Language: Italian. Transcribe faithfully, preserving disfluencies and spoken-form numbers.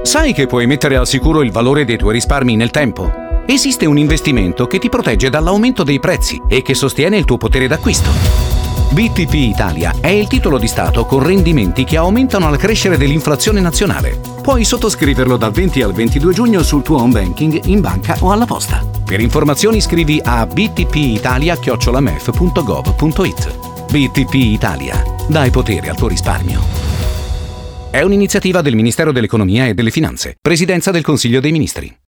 Sai che puoi mettere al sicuro il valore dei tuoi risparmi nel tempo? Esiste un investimento che ti protegge dall'aumento dei prezzi e che sostiene il tuo potere d'acquisto. B T P Italia è il titolo di Stato con rendimenti che aumentano al crescere dell'inflazione nazionale. Puoi sottoscriverlo dal venti al ventidue giugno sul tuo home banking, in banca o alla posta. Per informazioni scrivi a btpitalia chiocciola mef punto gov punto it. B T P Italia. Dai potere al tuo risparmio. È un'iniziativa del Ministero dell'Economia e delle Finanze. Presidenza del Consiglio dei Ministri.